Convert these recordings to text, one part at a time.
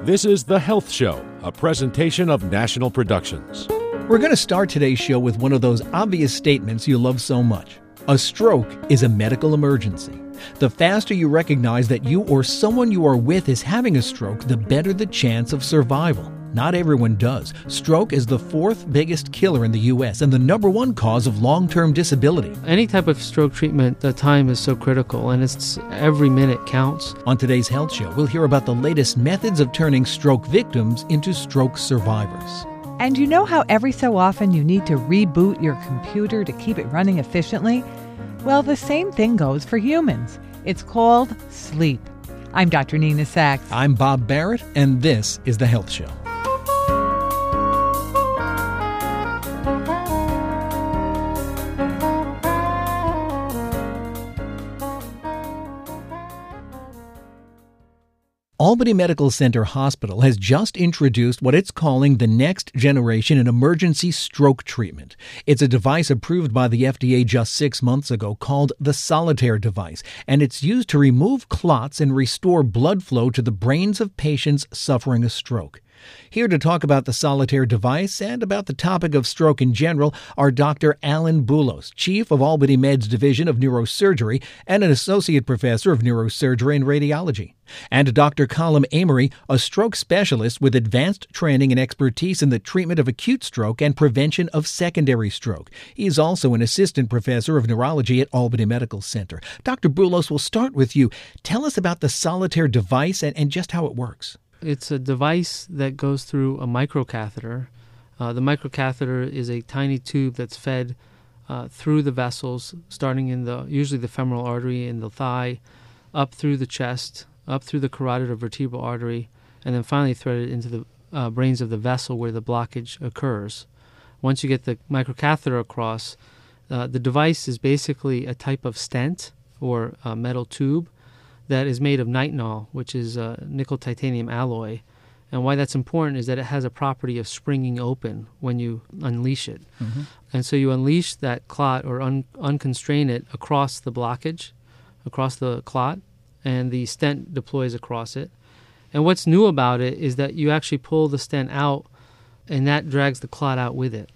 This is The Health Show, a presentation of National Productions. We're going to start today's show with one of those obvious statements you love so much. A stroke is a medical emergency. The faster you recognize that you or someone you are with is having a stroke, the better the chance of survival. Not everyone does. Stroke is the fourth biggest killer in the U.S. and the number one cause of long-term disability. Any type of stroke treatment, the time is so critical, and it's every minute counts. On today's Health Show, we'll hear about the latest methods of turning stroke victims into stroke survivors. And you know how every so often you need to reboot your computer to keep it running efficiently? Well, the same thing goes for humans. It's called sleep. I'm Dr. Nina Sachs. I'm Bob Barrett, and this is The Health Show. Albany Medical Center Hospital has just introduced what it's calling the next generation in emergency stroke treatment. It's a device approved by the FDA just 6 months ago called the Solitaire device, and it's used to remove clots and restore blood flow to the brains of patients suffering a stroke. Here to talk about the Solitaire device and about the topic of stroke in general are Dr. Alan Boulos, Chief of Albany Med's Division of Neurosurgery and an Associate Professor of Neurosurgery and Radiology, and Dr. Colm Amory, a stroke specialist with advanced training and expertise in the treatment of acute stroke and prevention of secondary stroke. He is also an Assistant Professor of Neurology at Albany Medical Center. Dr. Boulos, we'll start with you. Tell us about the Solitaire device and just how it works. It's a device that goes through a microcatheter. The microcatheter is a tiny tube that's fed through the vessels, starting in usually the femoral artery in the thigh, up through the chest, up through the carotid or vertebral artery, and then finally threaded into the brains of the vessel where the blockage occurs. Once you get the microcatheter across, the device is basically a type of stent or a metal tube that is made of nitinol, which is a nickel-titanium alloy. And why that's important is that it has a property of springing open when you unleash it. Mm-hmm. And so you unleash that clot or unconstrain it across the blockage, across the clot, and the stent deploys across it. And what's new about it is that you actually pull the stent out, and that drags the clot out with it.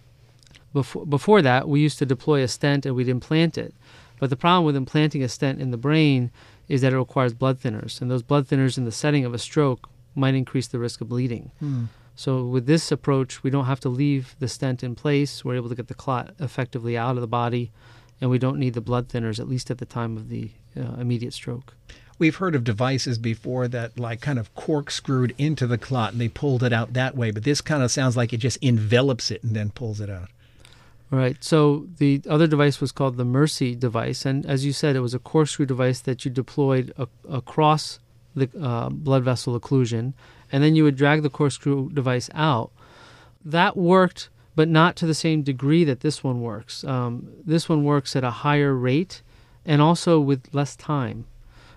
Before that, we used to deploy a stent and we'd implant it. But the problem with implanting a stent in the brain is that it requires blood thinners, and those blood thinners in the setting of a stroke might increase the risk of bleeding. So with this approach, we don't have to leave the stent in place. We're able to get the clot effectively out of the body, and we don't need the blood thinners, at least at the time of the immediate stroke. We've heard of devices before that like kind of corkscrewed into the clot and they pulled it out that way, but this kind of sounds like it just envelops it and then pulls it out. Right. So the other device was called the Mercy device, and as you said, it was a corkscrew device that you deployed across the blood vessel occlusion, and then you would drag the corkscrew device out. That worked, but not to the same degree that this one works. This one works at a higher rate and also with less time.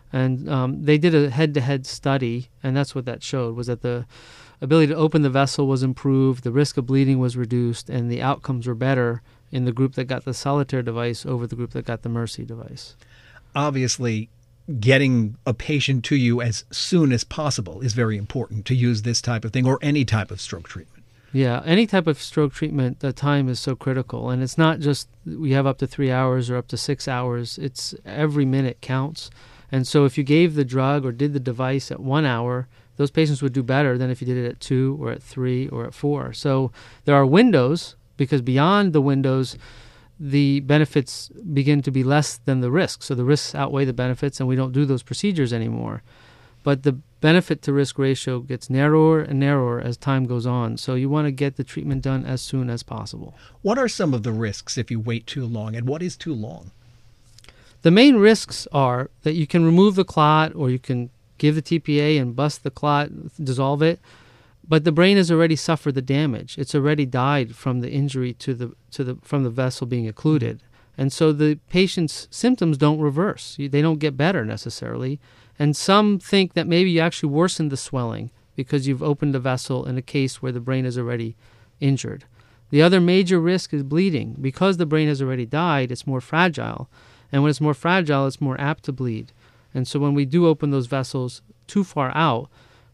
And they did a head-to-head study, and that's what that showed, was that the ability to open the vessel was improved, the risk of bleeding was reduced, and the outcomes were better in the group that got the Solitaire device over the group that got the Mercy device. Obviously, getting a patient to you as soon as possible is very important to use this type of thing or any type of stroke treatment. Yeah, any type of stroke treatment, the time is so critical. And it's not just we have up to 3 hours or up to 6 hours. It's every minute counts. And so if you gave the drug or did the device at 1 hour, those patients would do better than if you did it at 2 or at 3 or at 4. So there are windows, because beyond the windows, the benefits begin to be less than the risks. So the risks outweigh the benefits, and we don't do those procedures anymore. But the benefit to risk ratio gets narrower and narrower as time goes on. So you want to get the treatment done as soon as possible. What are some of the risks if you wait too long, and what is too long? The main risks are that you can remove the clot, or you can give the TPA and bust the clot, dissolve it, but the brain has already suffered the damage. It's already died from the injury from the vessel being occluded. And so the patient's symptoms don't reverse. They don't get better necessarily. And some think that maybe you actually worsened the swelling because you've opened a vessel in a case where the brain is already injured. The other major risk is bleeding. Because the brain has already died, it's more fragile. And when it's more fragile, it's more apt to bleed. And so when we do open those vessels too far out,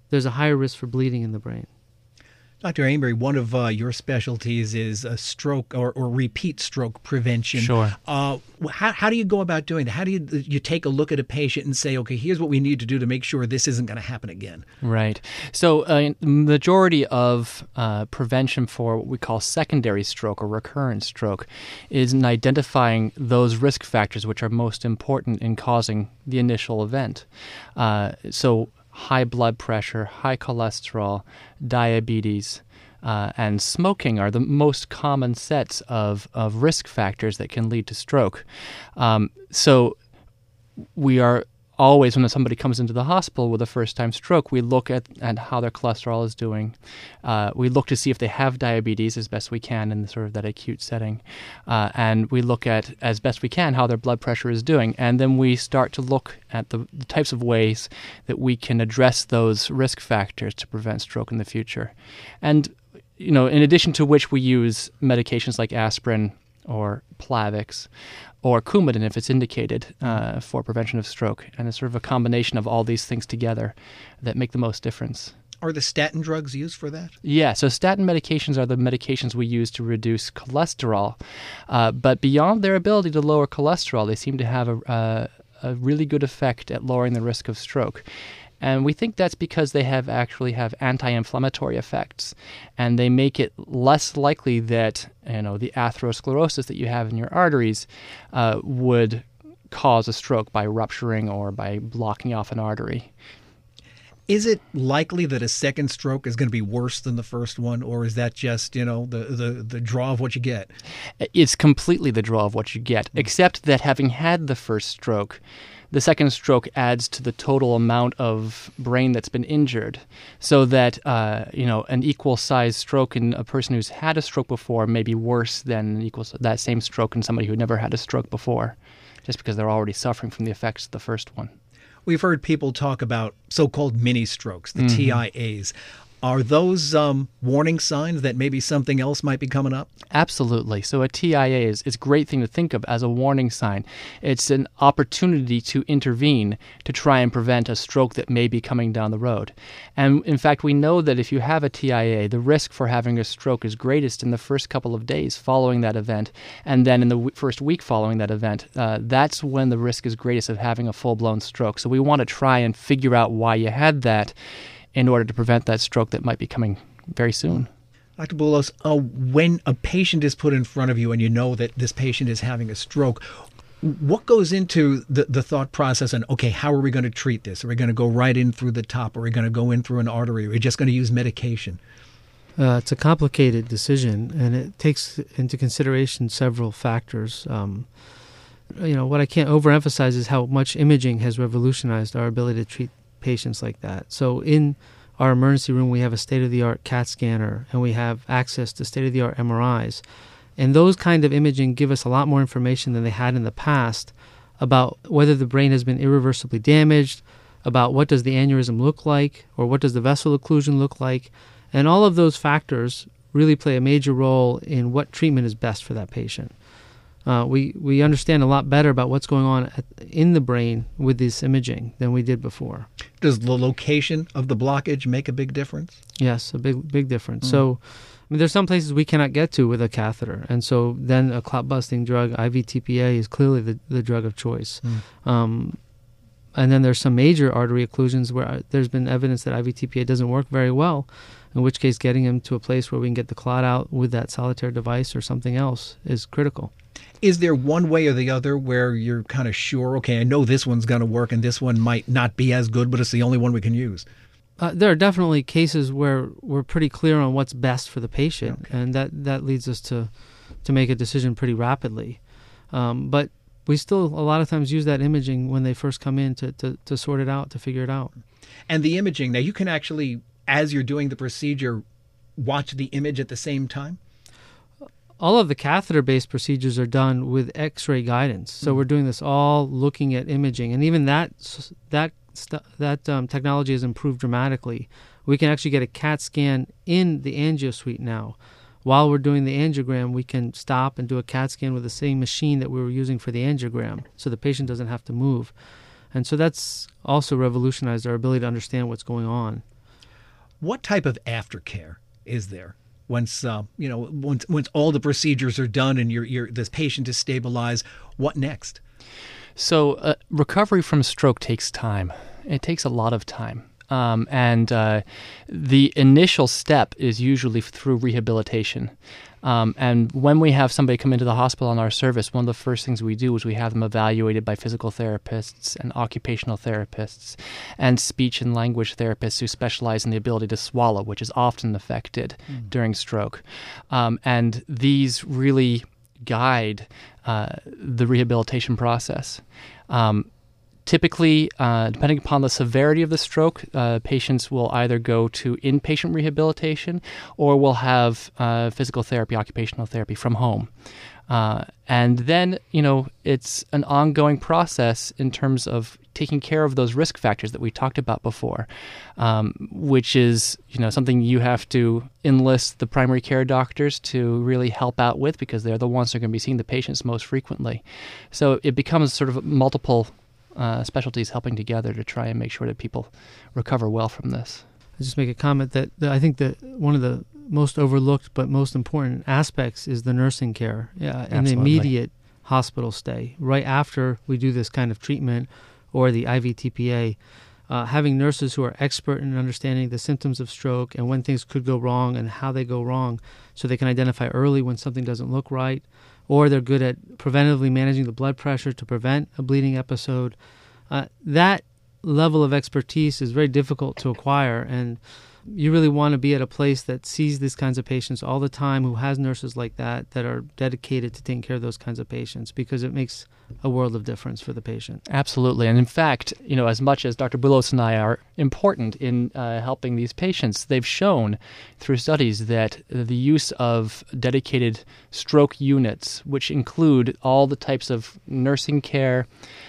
there's a higher risk for bleeding in the brain. Dr. Amery, one of your specialties is stroke or repeat stroke prevention. Sure. How do you go about doing that? How do you take a look at a patient and say, okay, here's what we need to do to make sure this isn't going to happen again? Right. So the majority of prevention for what we call secondary stroke or recurrent stroke is in identifying those risk factors which are most important in causing the initial event. So high blood pressure, high cholesterol, diabetes, and smoking are the most common sets of risk factors that can lead to stroke. So we are always, when somebody comes into the hospital with a first-time stroke, we look at how their cholesterol is doing. We look to see if they have diabetes as best we can in sort of that acute setting. And we look at, as best we can, how their blood pressure is doing. And then we start to look at the types of ways that we can address those risk factors to prevent stroke in the future. And, in addition to which we use medications like aspirin or Plavix, or Coumadin if it's indicated for prevention of stroke. And it's sort of a combination of all these things together that make the most difference. Are the statin drugs used for that? Yeah, so statin medications are the medications we use to reduce cholesterol. But beyond their ability to lower cholesterol, they seem to have a really good effect at lowering the risk of stroke. And we think that's because they actually have anti-inflammatory effects, and they make it less likely that the atherosclerosis that you have in your arteries would cause a stroke by rupturing or by blocking off an artery. Is it likely that a second stroke is going to be worse than the first one, or is that just the draw of what you get? It's completely the draw of what you get, except that having had the first stroke, the second stroke adds to the total amount of brain that's been injured, so that an equal-sized stroke in a person who's had a stroke before may be worse than that same stroke in somebody who never had a stroke before, just because they're already suffering from the effects of the first one. We've heard people talk about so-called mini strokes, the TIAs. Are those warning signs that maybe something else might be coming up? Absolutely. So a TIA is a great thing to think of as a warning sign. It's an opportunity to intervene to try and prevent a stroke that may be coming down the road. And in fact, we know that if you have a TIA, the risk for having a stroke is greatest in the first couple of days following that event, and then in the first week following that event. That's when the risk is greatest of having a full-blown stroke. So we want to try and figure out why you had that in order to prevent that stroke that might be coming very soon. Dr. Boulos, when a patient is put in front of you and you know that this patient is having a stroke, what goes into the thought process and, okay, how are we going to treat this? Are we going to go right in through the top? Are we going to go in through an artery? Are we just going to use medication? It's a complicated decision, and it takes into consideration several factors. What I can't overemphasize is how much imaging has revolutionized our ability to treat patients like that. So in our emergency room, we have a state-of-the-art CAT scanner, and we have access to state-of-the-art MRIs. And those kind of imaging give us a lot more information than they had in the past about whether the brain has been irreversibly damaged, about what does the aneurysm look like, or what does the vessel occlusion look like. And all of those factors really play a major role in what treatment is best for that patient. We understand a lot better about what's going on in the brain with this imaging than we did before. Does the location of the blockage make a big difference? Yes, a big difference. So, there's some places we cannot get to with a catheter, and so then a clot-busting drug, IVTPA, is clearly the drug of choice. And then there's some major artery occlusions where there's been evidence that IVTPA doesn't work very well, in which case getting them to a place where we can get the clot out with that solitaire device or something else is critical. Is there one way or the other where you're kind of sure, okay, I know this one's going to work and this one might not be as good, but it's the only one we can use? There are definitely cases where we're pretty clear on what's best for the patient, and that leads us to make a decision pretty rapidly. But we still a lot of times use that imaging when they first come in to sort it out, to figure it out. And the imaging, now you can actually, as you're doing the procedure, watch the image at the same time? All of the catheter-based procedures are done with X-ray guidance. So we're doing this all looking at imaging, and even that technology has improved dramatically. We can actually get a CAT scan in the angio suite now. While we're doing the angiogram, we can stop and do a CAT scan with the same machine that we were using for the angiogram, so the patient doesn't have to move. And so that's also revolutionized our ability to understand what's going on. What type of aftercare is there once once all the procedures are done and this patient is stabilized? What next? So recovery from stroke takes time. It takes a lot of time. And the initial step is usually through rehabilitation. And when we have somebody come into the hospital on our service, one of the first things we do is we have them evaluated by physical therapists and occupational therapists and speech and language therapists who specialize in the ability to swallow, which is often affected during stroke. And these really guide the rehabilitation process. Typically, depending upon the severity of the stroke, patients will either go to inpatient rehabilitation or will have physical therapy, occupational therapy from home. And then, it's an ongoing process in terms of taking care of those risk factors that we talked about before, which is, something you have to enlist the primary care doctors to really help out with because they're the ones who are going to be seeing the patients most frequently. So it becomes sort of multiple specialties helping together to try and make sure that people recover well from this. I'll just make a comment that I think that one of the most overlooked but most important aspects is the nursing care in the immediate hospital stay. Right after we do this kind of treatment or the IVTPA, having nurses who are expert in understanding the symptoms of stroke and when things could go wrong and how they go wrong so they can identify early when something doesn't look right, or they're good at preventively managing the blood pressure to prevent a bleeding episode. That level of expertise is very difficult to acquire, and you really want to be at a place that sees these kinds of patients all the time, who has nurses like that are dedicated to taking care of those kinds of patients, because it makes a world of difference for the patient. Absolutely. And in fact, as much as Dr. Boulos and I are important in helping these patients, they've shown through studies that the use of dedicated stroke units, which include all the types of nursing care,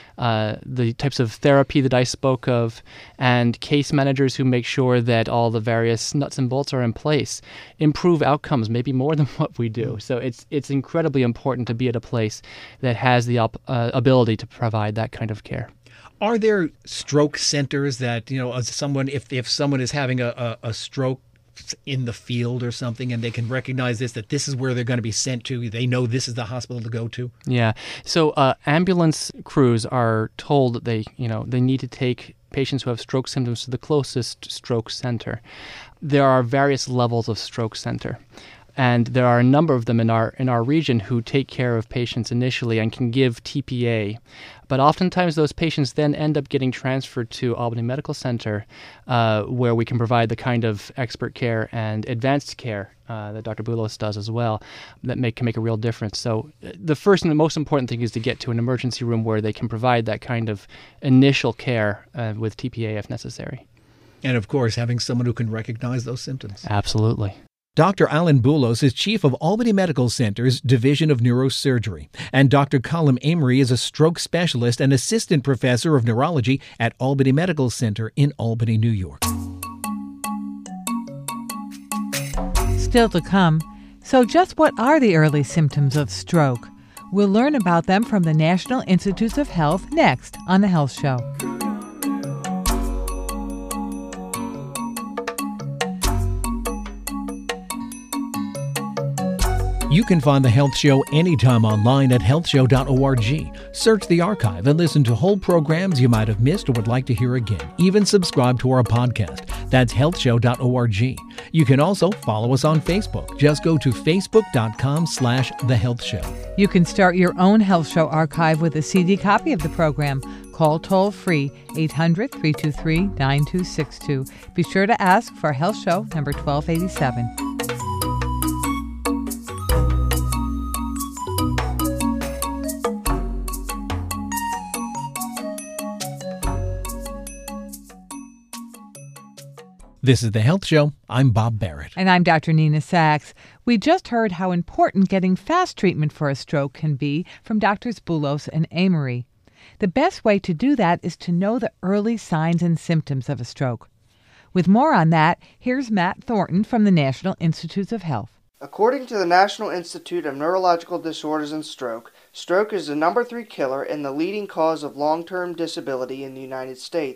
the types of therapy that I spoke of, and case managers who make sure that all the various nuts and bolts are in place, improve outcomes maybe more than what we do. So it's incredibly important to be at a place that has the ability to provide that kind of care. Are there stroke centers that, if someone is having a stroke in the field or something, and they can recognize that this is where they're going to be sent to, they know this is the hospital to go to? Yeah. So ambulance crews are told that they need to take patients who have stroke symptoms to the closest stroke center. There are various levels of stroke center, and there are a number of them in our region who take care of patients initially and can give TPA. But oftentimes those patients then end up getting transferred to Albany Medical Center, where we can provide the kind of expert care and advanced care that Dr. Boulos does as well, that can make a real difference. So the first and the most important thing is to get to an emergency room where they can provide that kind of initial care with TPA if necessary. And of course, having someone who can recognize those symptoms. Absolutely. Dr. Alan Boulos is chief of Albany Medical Center's Division of Neurosurgery, and Dr. Colm Amory is a stroke specialist and assistant professor of neurology at Albany Medical Center in Albany, New York. Still to come, so just what are the early symptoms of stroke? We'll learn about them from the National Institutes of Health next on The Health Show. You can find The Health Show anytime online at healthshow.org. Search the archive and listen to whole programs you might have missed or would like to hear again. Even subscribe to our podcast. That's healthshow.org. You can also follow us on Facebook. Just go to facebook.com/The Health Show. You can start your own Health Show archive with a CD copy of the program. Call toll-free 800-323-9262. Be sure to ask for Health Show number 1287. This is The Health Show. I'm Bob Barrett. And I'm Dr. Nina Sachs. We just heard how important getting fast treatment for a stroke can be from Drs. Boulos and Amory. The best way to do that is to know the early signs and symptoms of a stroke. With more on that, here's Matt Thornton from the National Institutes of Health. According to the National Institute of Neurological Disorders and Stroke, stroke is the number 3 killer and the leading cause of long-term disability in the United States,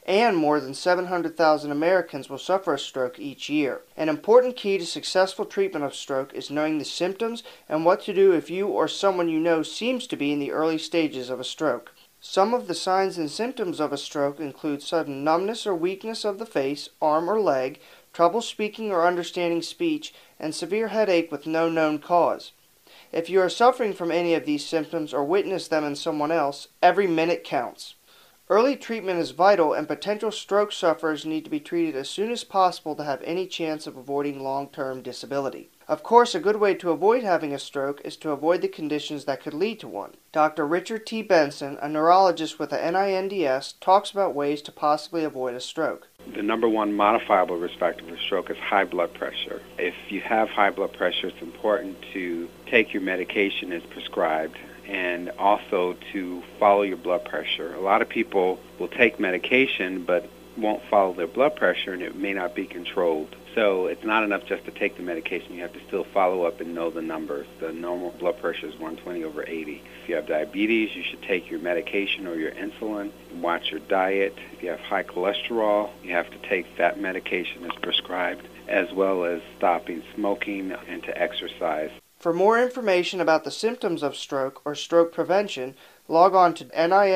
and more than 700,000 Americans will suffer a stroke each year. An important key to successful treatment of stroke is knowing the symptoms and what to do if you or someone you know seems to be in the early stages of a stroke. Some of the signs and symptoms of a stroke include sudden numbness or weakness of the face, arm, or leg, trouble speaking or understanding speech, and severe headache with no known cause. If you are suffering from any of these symptoms or witness them in someone else, every minute counts. Early treatment is vital, and potential stroke sufferers need to be treated as soon as possible to have any chance of avoiding long-term disability. Of course, a good way to avoid having a stroke is to avoid the conditions that could lead to one. Dr. Richard T. Benson, a neurologist with the NINDS, talks about ways to possibly avoid a stroke. The number one modifiable risk factor for stroke is high blood pressure. If you have high blood pressure, it's important to take your medication as prescribed and also to follow your blood pressure. A lot of people will take medication but won't follow their blood pressure, and it may not be controlled. So it's not enough just to take the medication. You have to still follow up and know the numbers. The normal blood pressure is 120/80. If you have diabetes, you should take your medication or your insulin. Watch your diet. If you have high cholesterol, you have to take that medication as prescribed, as well as stopping smoking and to exercise. For more information about the symptoms of stroke or stroke prevention, log on to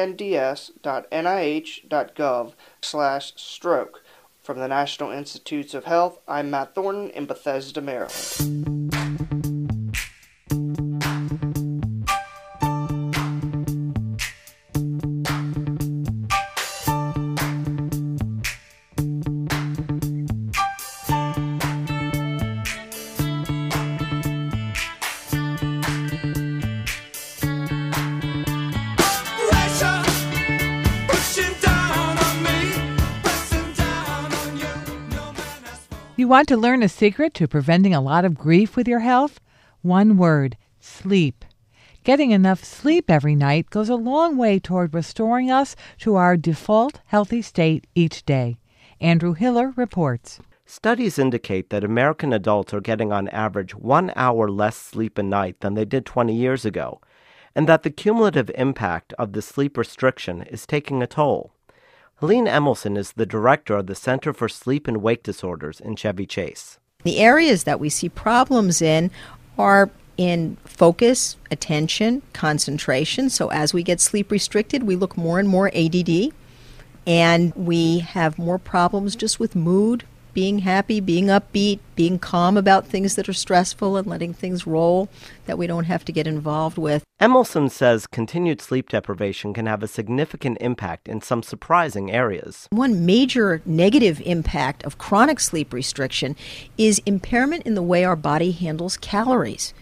ninds.nih.gov/stroke. From the National Institutes of Health, I'm Matt Thornton in Bethesda, Maryland. You want to learn a secret to preventing a lot of grief with your health? One word: sleep. Getting enough sleep every night goes a long way toward restoring us to our default healthy state each day. Andrew Hiller reports. Studies indicate that American adults are getting on average 1 hour less sleep a night than they did 20 years ago, and that the cumulative impact of the sleep restriction is taking a toll. Helene Emilson is the director of the Center for Sleep and Wake Disorders in Chevy Chase. The areas that we see problems in are in focus, attention, concentration. So as we get sleep restricted, we look more and more ADD, and we have more problems just with mood, being happy, being upbeat, being calm about things that are stressful and letting things roll that we don't have to get involved with. Emilson says continued sleep deprivation can have a significant impact in some surprising areas. One major negative impact of chronic sleep restriction is impairment in the way our body handles calories.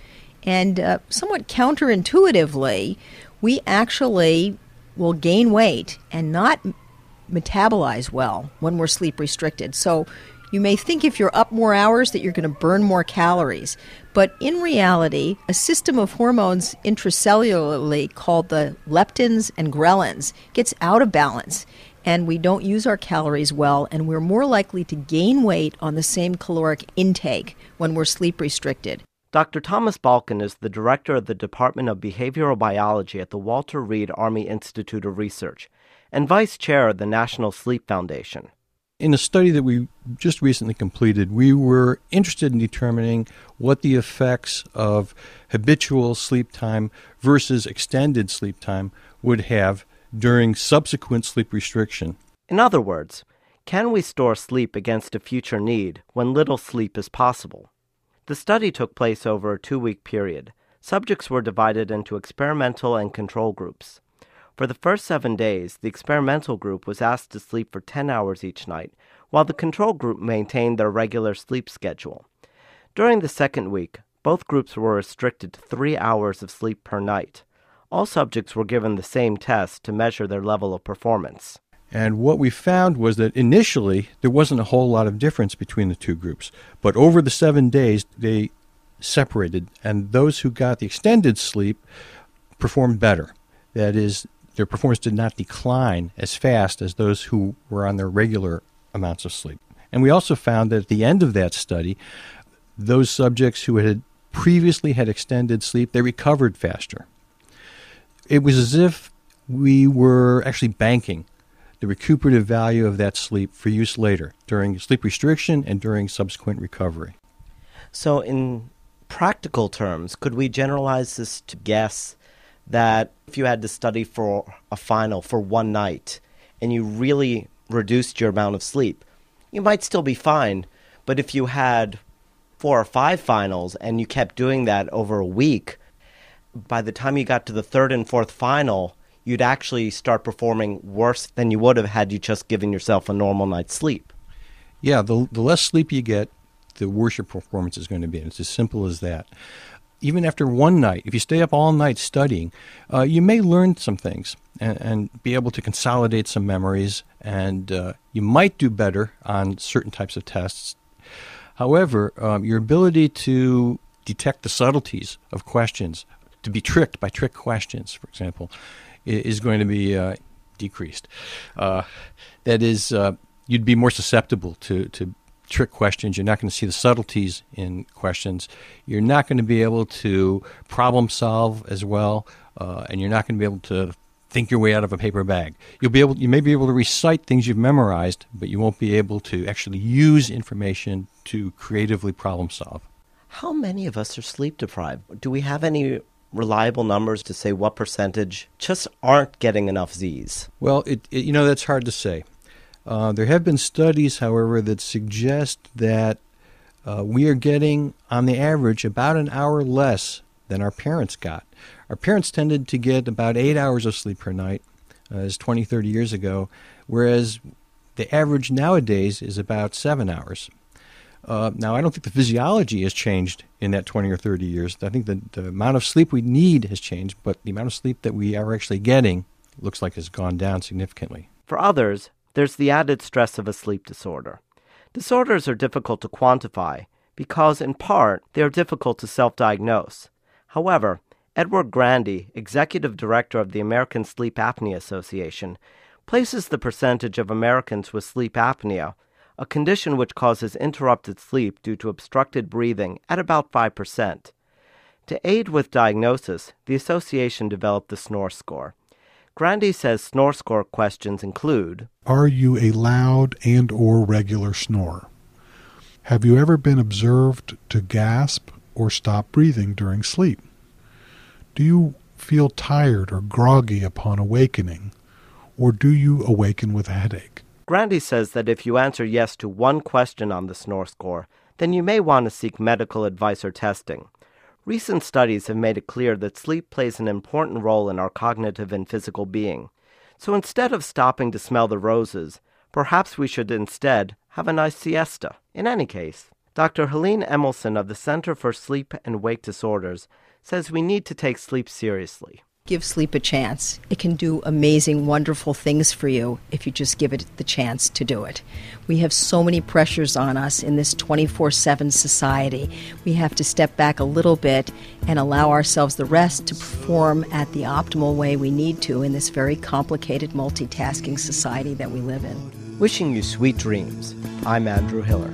And somewhat counterintuitively, we actually will gain weight and not metabolize well when we're sleep restricted. So you may think if you're up more hours that you're going to burn more calories. But in reality, a system of hormones intracellularly called the leptins and ghrelins gets out of balance, and we don't use our calories well, and we're more likely to gain weight on the same caloric intake when we're sleep restricted. Dr. Thomas Balkin is the director of the Department of Behavioral Biology at the Walter Reed Army Institute of Research and vice chair of the National Sleep Foundation. In a study that we just recently completed, we were interested in determining what the effects of habitual sleep time versus extended sleep time would have during subsequent sleep restriction. In other words, can we store sleep against a future need when little sleep is possible? The study took place over a 2-week period. Subjects were divided into experimental and control groups. For the first 7 days, the experimental group was asked to sleep for 10 hours each night, while the control group maintained their regular sleep schedule. During the second week, both groups were restricted to 3 hours of sleep per night. All subjects were given the same test to measure their level of performance. And what we found was that initially there wasn't a whole lot of difference between the two groups. But over the 7 days, they separated, and those who got the extended sleep performed better. That is, their performance did not decline as fast as those who were on their regular amounts of sleep. And we also found that at the end of that study, those subjects who had previously had extended sleep, they recovered faster. It was as if we were actually banking the recuperative value of that sleep for use later, during sleep restriction and during subsequent recovery. So in practical terms, could we generalize this to guess that if you had to study for a final for one night and you really reduced your amount of sleep, you might still be fine, but if you had 4 or 5 finals and you kept doing that over a week, by the time you got to the 3rd and 4th final, you'd actually start performing worse than you would have had you just given yourself a normal night's sleep. Yeah, the less sleep you get, the worse your performance is going to be. And it's as simple as that. Even after one night, if you stay up all night studying, you may learn some things and be able to consolidate some memories, and you might do better on certain types of tests. However, your ability to detect the subtleties of questions, to be tricked by trick questions, for example, is going to be decreased. That is, you'd be more susceptible to trick questions. You're not going to see the subtleties in questions. You're not going to be able to problem solve as well, and you're not going to be able to think your way out of a paper bag. You may be able to recite things you've memorized, but you won't be able to actually use information to creatively problem solve. How many of us are sleep deprived? Do we have any reliable numbers to say what percentage just aren't getting enough Z's? Well, that's hard to say. There have been studies, however, that suggest that we are getting, on the average, about an hour less than our parents got. Our parents tended to get about 8 hours of sleep per night, as 20, 30 years ago, whereas the average nowadays is about 7 hours. Now, I don't think the physiology has changed in that 20 or 30 years. I think the amount of sleep we need has changed, but the amount of sleep that we are actually getting looks like has gone down significantly. For others, there's the added stress of a sleep disorder. Disorders are difficult to quantify because, in part, they are difficult to self-diagnose. However, Edward Grandy, executive director of the American Sleep Apnea Association, places the percentage of Americans with sleep apnea, a condition which causes interrupted sleep due to obstructed breathing, at about 5%. To aid with diagnosis, the association developed the SNORE score. Grandy says SNORE score questions include: Are you a loud and or regular snorer? Have you ever been observed to gasp or stop breathing during sleep? Do you feel tired or groggy upon awakening, or do you awaken with a headache? Grandy says that if you answer yes to one question on the SNORE score, then you may want to seek medical advice or testing. Recent studies have made it clear that sleep plays an important role in our cognitive and physical being. So instead of stopping to smell the roses, perhaps we should instead have a nice siesta. In any case, Dr. Helene Emilson of the Center for Sleep and Wake Disorders says we need to take sleep seriously. Give sleep a chance. It can do amazing, wonderful things for you if you just give it the chance to do it. We have so many pressures on us in this 24/7 society. We have to step back a little bit and allow ourselves the rest to perform at the optimal way we need to in this very complicated multitasking society that we live in. Wishing you sweet dreams. I'm Andrew Hiller.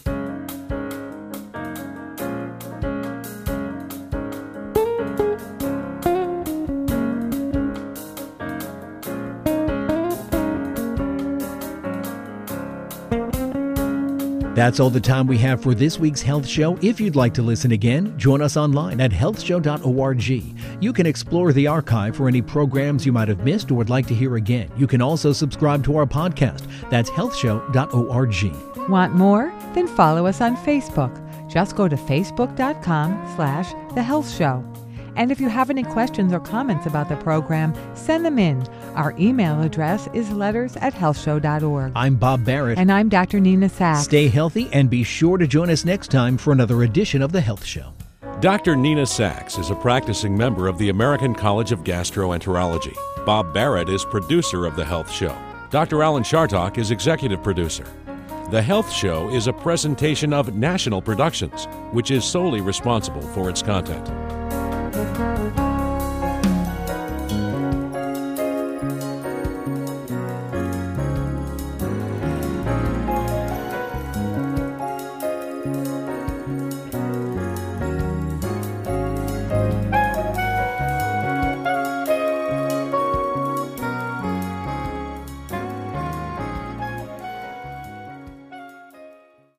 That's all the time we have for this week's Health Show. If you'd like to listen again, join us online at healthshow.org. You can explore the archive for any programs you might have missed or would like to hear again. You can also subscribe to our podcast. That's healthshow.org. Want more? Then follow us on Facebook. Just go to facebook.com/The Health Show. And if you have any questions or comments about the program, send them in. Our email address is letters@healthshow.org. I'm Bob Barrett. And I'm Dr. Nina Sachs. Stay healthy and be sure to join us next time for another edition of The Health Show. Dr. Nina Sachs is a practicing member of the American College of Gastroenterology. Bob Barrett is producer of The Health Show. Dr. Alan Chartock is executive producer. The Health Show is a presentation of National Productions, which is solely responsible for its content.